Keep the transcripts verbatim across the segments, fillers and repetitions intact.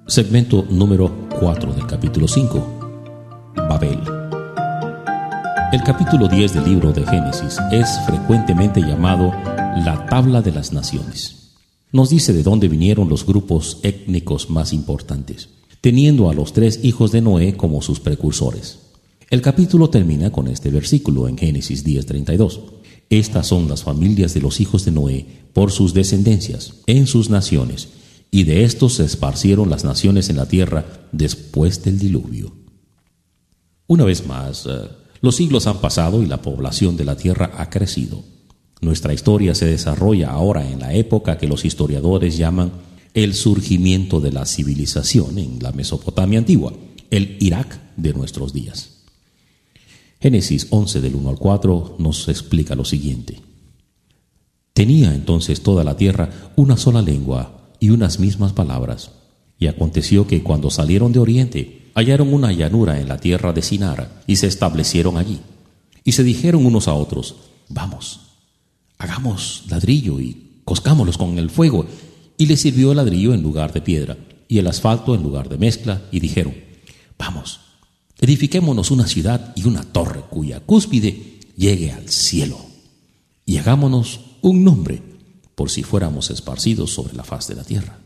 Segmento número cuatro del capítulo cinco. Babel. El capítulo diez del libro de Génesis es frecuentemente llamado la tabla de las naciones. Nos dice de dónde vinieron los grupos étnicos más importantes, teniendo a los tres hijos de Noé como sus precursores. El capítulo termina con este versículo en Génesis diez treinta y dos. Estas son las familias de los hijos de Noé por sus descendencias, en sus naciones, y de estos se esparcieron las naciones en la tierra después del diluvio. Una vez más, uh, los siglos han pasado y la población de la tierra ha crecido. Nuestra historia se desarrolla ahora en la época que los historiadores llaman el surgimiento de la civilización en la Mesopotamia antigua, el Irak de nuestros días. Génesis once del uno al cuatro nos explica lo siguiente. Tenía entonces toda la tierra una sola lengua y unas mismas palabras. Y aconteció que cuando salieron de oriente, hallaron una llanura en la tierra de Sinar, y se establecieron allí. Y se dijeron unos a otros, vamos, hagamos ladrillo y coscámoslos con el fuego. Y les sirvió el ladrillo en lugar de piedra, y el asfalto en lugar de mezcla, y dijeron, vamos, edifiquémonos una ciudad y una torre cuya cúspide llegue al cielo, y hagámonos un nombre, por si fuéramos esparcidos sobre la faz de la tierra.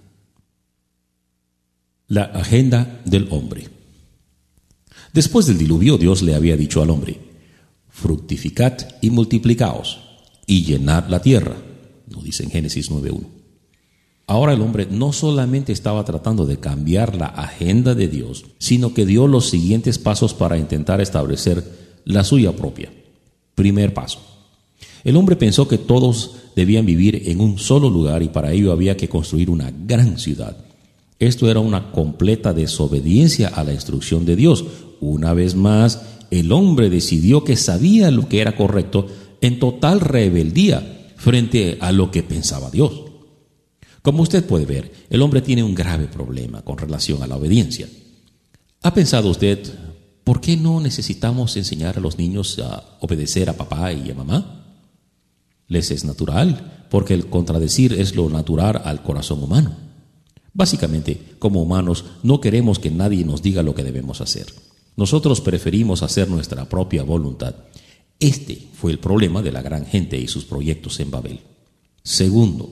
La agenda del hombre. Después del diluvio, Dios le había dicho al hombre, fructificad y multiplicaos, y llenad la tierra, lo dice en Génesis nueve uno. Ahora el hombre no solamente estaba tratando de cambiar la agenda de Dios, sino que dio los siguientes pasos para intentar establecer la suya propia. Primer paso. El hombre pensó que todos debían vivir en un solo lugar y para ello había que construir una gran ciudad. Esto era una completa desobediencia a la instrucción de Dios. Una vez más, el hombre decidió que sabía lo que era correcto en total rebeldía frente a lo que pensaba Dios. Como usted puede ver, el hombre tiene un grave problema con relación a la obediencia. ¿Ha pensado usted, por qué no necesitamos enseñar a los niños a obedecer a papá y a mamá? Les es natural, porque el contradecir es lo natural al corazón humano. Básicamente, como humanos, no queremos que nadie nos diga lo que debemos hacer. Nosotros preferimos hacer nuestra propia voluntad. Este fue el problema de la gran gente y sus proyectos en Babel. Segundo,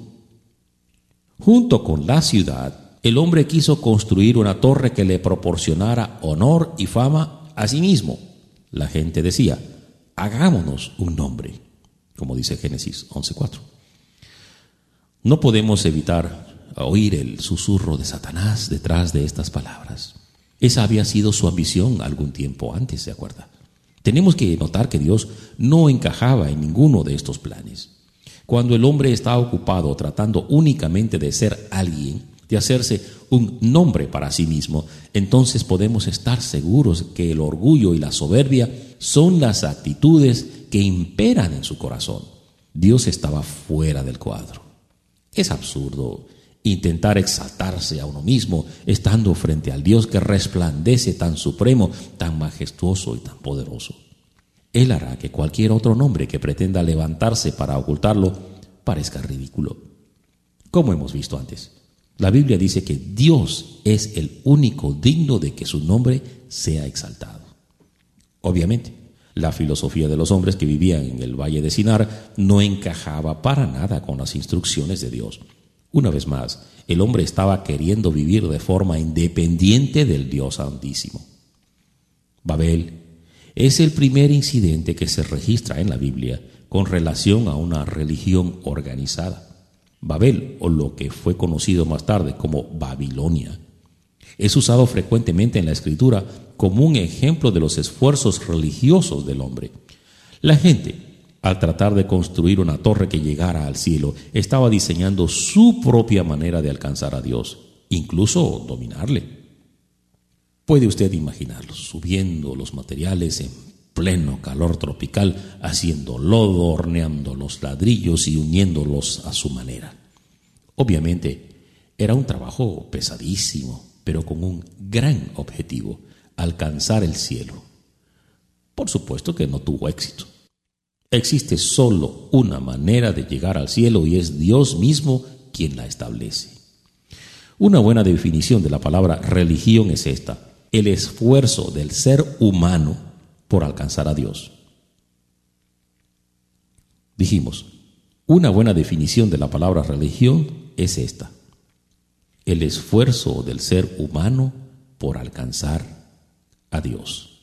junto con la ciudad, el hombre quiso construir una torre que le proporcionara honor y fama a sí mismo. La gente decía, hagámonos un nombre, como dice Génesis once cuatro. No podemos evitar oír el susurro de Satanás detrás de estas palabras. Esa había sido su ambición algún tiempo antes, ¿se acuerda? Tenemos que notar que Dios no encajaba en ninguno de estos planes. Cuando el hombre está ocupado tratando únicamente de ser alguien, de hacerse un nombre para sí mismo, entonces podemos estar seguros que el orgullo y la soberbia son las actitudes que imperan en su corazón. Dios estaba fuera del cuadro. Es absurdo intentar exaltarse a uno mismo estando frente al Dios que resplandece tan supremo, tan majestuoso y tan poderoso. Él hará que cualquier otro nombre que pretenda levantarse para ocultarlo parezca ridículo. Como hemos visto antes, la Biblia dice que Dios es el único digno de que su nombre sea exaltado. Obviamente, la filosofía de los hombres que vivían en el valle de Sinar no encajaba para nada con las instrucciones de Dios. Una vez más, el hombre estaba queriendo vivir de forma independiente del Dios Santísimo. Babel es el primer incidente que se registra en la Biblia con relación a una religión organizada. Babel, o lo que fue conocido más tarde como Babilonia, es usado frecuentemente en la Escritura como un ejemplo de los esfuerzos religiosos del hombre. La gente, al tratar de construir una torre que llegara al cielo, estaba diseñando su propia manera de alcanzar a Dios, incluso dominarle. Puede usted imaginarlo, subiendo los materiales en pleno calor tropical, haciendo lodo, horneando los ladrillos y uniéndolos a su manera. Obviamente, era un trabajo pesadísimo, pero con un gran objetivo: alcanzar el cielo. Por supuesto que no tuvo éxito. Existe solo una manera de llegar al cielo y es Dios mismo quien la establece. Una buena definición de la palabra religión es esta: el esfuerzo del ser humano por alcanzar a Dios. Dijimos, una buena definición de la palabra religión es esta: el esfuerzo del ser humano por alcanzar a Dios.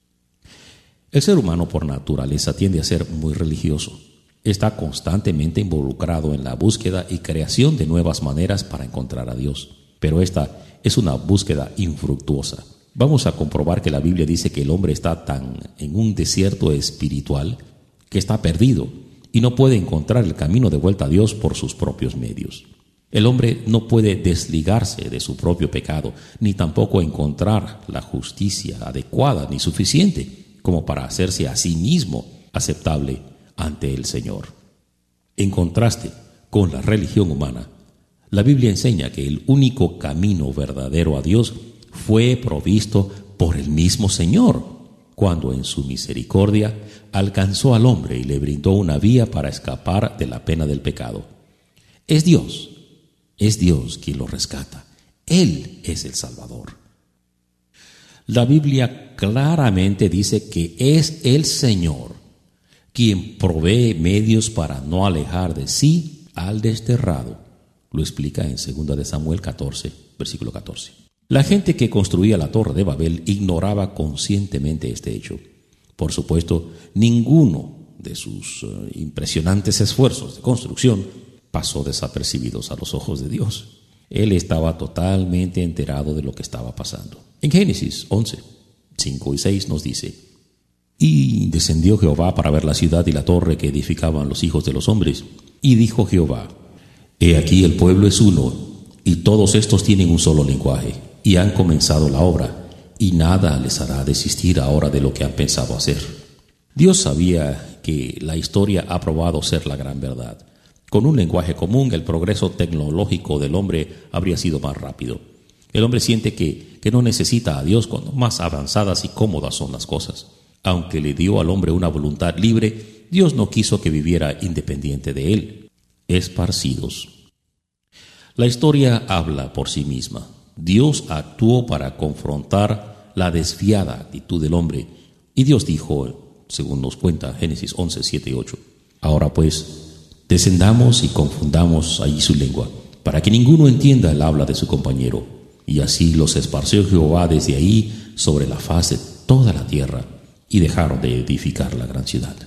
El ser humano por naturaleza tiende a ser muy religioso. Está constantemente involucrado en la búsqueda y creación de nuevas maneras para encontrar a Dios. Pero esta es una búsqueda infructuosa. Vamos a comprobar que la Biblia dice que el hombre está tan en un desierto espiritual que está perdido y no puede encontrar el camino de vuelta a Dios por sus propios medios. El hombre no puede desligarse de su propio pecado, ni tampoco encontrar la justicia adecuada ni suficiente como para hacerse a sí mismo aceptable ante el Señor. En contraste con la religión humana, la Biblia enseña que el único camino verdadero a Dios fue provisto por el mismo Señor, cuando en su misericordia alcanzó al hombre y le brindó una vía para escapar de la pena del pecado. Es Dios, es Dios quien lo rescata. Él es el Salvador. La Biblia claramente dice que es el Señor quien provee medios para no alejar de sí al desterrado. Lo explica en segunda de Samuel catorce, versículo catorce. La gente que construía la Torre de Babel ignoraba conscientemente este hecho. Por supuesto, ninguno de sus uh, impresionantes esfuerzos de construcción pasó desapercibidos a los ojos de Dios. Él estaba totalmente enterado de lo que estaba pasando. En Génesis once, cinco y seis nos dice: Y descendió Jehová para ver la ciudad y la torre que edificaban los hijos de los hombres. Y dijo Jehová: He aquí el pueblo es uno, y todos estos tienen un solo lenguaje, y han comenzado la obra, y nada les hará desistir ahora de lo que han pensado hacer. Dios sabía que la historia ha probado ser la gran verdad. Con un lenguaje común, el progreso tecnológico del hombre habría sido más rápido. El hombre siente que, que no necesita a Dios cuando más avanzadas y cómodas son las cosas. Aunque le dio al hombre una voluntad libre, Dios no quiso que viviera independiente de él. Esparcidos. La historia habla por sí misma. Dios actuó para confrontar la desviada actitud del hombre. Y Dios dijo, según nos cuenta Génesis once, siete y ocho: Ahora pues, descendamos y confundamos allí su lengua, para que ninguno entienda el habla de su compañero. Y así los esparció Jehová desde ahí sobre la faz de toda la tierra, y dejaron de edificar la gran ciudad.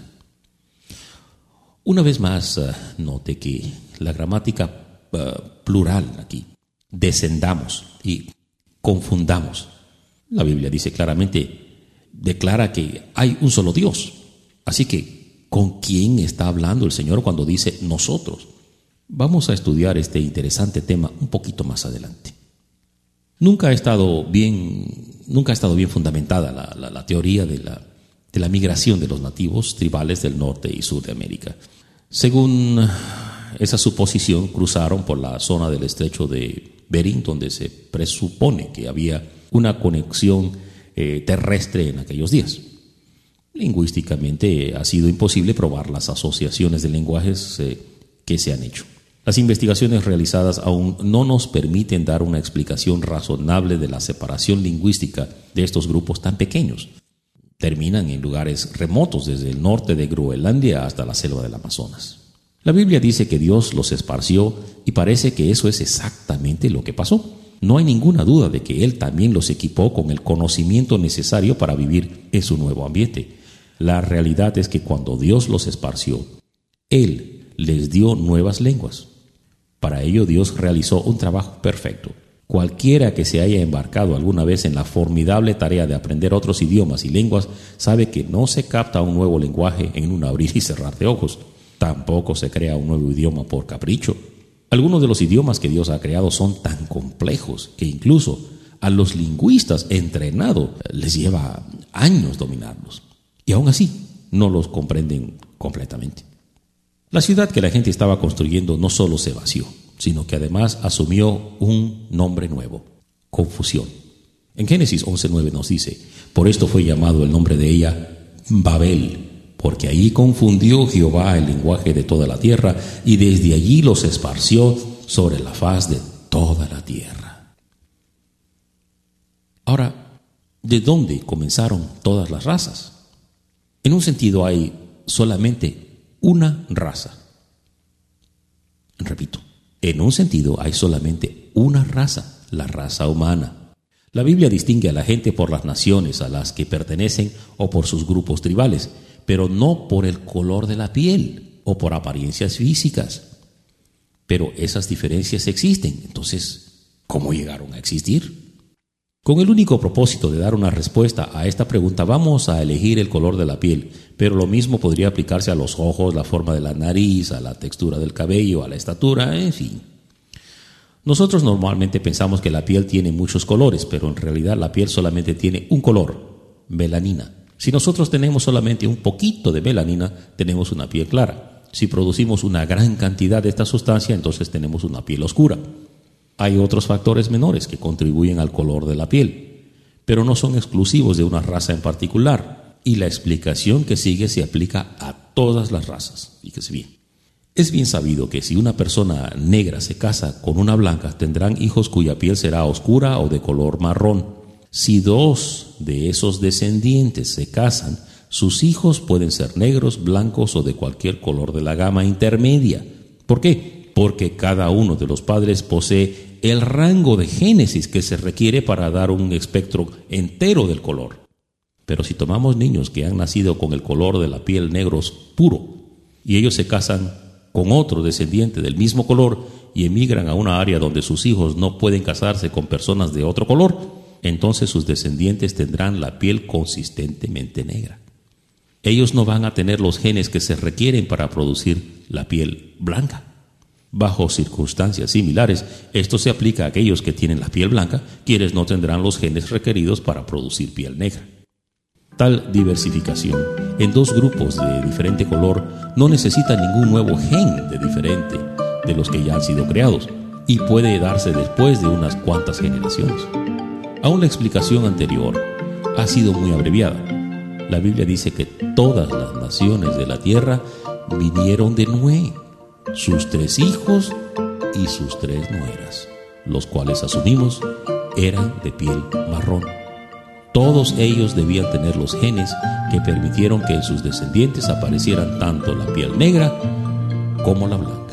Una vez más, uh, note que la gramática uh, plural aquí, descendamos y confundamos. La Biblia dice claramente, declara que hay un solo Dios. Así que, ¿con quién está hablando el Señor cuando dice nosotros? Vamos a estudiar este interesante tema un poquito más adelante. Nunca ha estado bien, nunca ha estado bien fundamentada la, la, la teoría de la, de la migración de los nativos tribales del norte y sur de América. Según esa suposición, cruzaron por la zona del estrecho de Bering, donde se presupone que había una conexión eh, terrestre en aquellos días. Lingüísticamente ha sido imposible probar las asociaciones de lenguajes eh, que se han hecho. Las investigaciones realizadas aún no nos permiten dar una explicación razonable de la separación lingüística de estos grupos tan pequeños. Terminan en lugares remotos, desde el norte de Groenlandia hasta la selva del Amazonas. La Biblia dice que Dios los esparció y parece que eso es exactamente lo que pasó. No hay ninguna duda de que Él también los equipó con el conocimiento necesario para vivir en su nuevo ambiente. La realidad es que cuando Dios los esparció, Él les dio nuevas lenguas. Para ello Dios realizó un trabajo perfecto. Cualquiera que se haya embarcado alguna vez en la formidable tarea de aprender otros idiomas y lenguas sabe que no se capta un nuevo lenguaje en un abrir y cerrar de ojos. Tampoco se crea un nuevo idioma por capricho. Algunos de los idiomas que Dios ha creado son tan complejos que incluso a los lingüistas entrenados les lleva años dominarlos. Y aún así no los comprenden completamente. La ciudad que la gente estaba construyendo no solo se vació, sino que además asumió un nombre nuevo: confusión. En Génesis once nueve nos dice: por esto fue llamado el nombre de ella Babel, porque ahí confundió Jehová el lenguaje de toda la tierra, y desde allí los esparció sobre la faz de toda la tierra. Ahora, ¿de dónde comenzaron todas las razas? En un sentido hay solamente una raza. Repito, en un sentido hay solamente una raza, la raza humana. La Biblia distingue a la gente por las naciones a las que pertenecen o por sus grupos tribales, pero no por el color de la piel o por apariencias físicas. Pero esas diferencias existen. Entonces, ¿cómo llegaron a existir? Con el único propósito de dar una respuesta a esta pregunta, vamos a elegir el color de la piel, pero lo mismo podría aplicarse a los ojos, la forma de la nariz, a la textura del cabello, a la estatura, en fin. Nosotros normalmente pensamos que la piel tiene muchos colores, pero en realidad la piel solamente tiene un color, melanina. Si nosotros tenemos solamente un poquito de melanina, tenemos una piel clara. Si producimos una gran cantidad de esta sustancia, entonces tenemos una piel oscura. Hay otros factores menores que contribuyen al color de la piel, pero no son exclusivos de una raza en particular, y la explicación que sigue se aplica a todas las razas. Fíjese bien. Es bien sabido que si una persona negra se casa con una blanca, tendrán hijos cuya piel será oscura o de color marrón. Si dos de esos descendientes se casan, sus hijos pueden ser negros, blancos o de cualquier color de la gama intermedia. ¿Por qué? Porque cada uno de los padres posee el rango de génesis que se requiere para dar un espectro entero del color. Pero si tomamos niños que han nacido con el color de la piel negro puro y ellos se casan con otro descendiente del mismo color y emigran a una área donde sus hijos no pueden casarse con personas de otro color, entonces sus descendientes tendrán la piel consistentemente negra. Ellos no van a tener los genes que se requieren para producir la piel blanca. Bajo circunstancias similares, esto se aplica a aquellos que tienen la piel blanca, quienes no tendrán los genes requeridos para producir piel negra. Tal diversificación en dos grupos de diferente color no necesita ningún nuevo gen de diferente de los que ya han sido creados y puede darse después de unas cuantas generaciones. Aún la explicación anterior ha sido muy abreviada. La Biblia dice que todas las naciones de la tierra vinieron de Noé, sus tres hijos y sus tres nueras, los cuales asumimos eran de piel marrón. Todos ellos debían tener los genes que permitieron que en sus descendientes aparecieran tanto la piel negra como la blanca.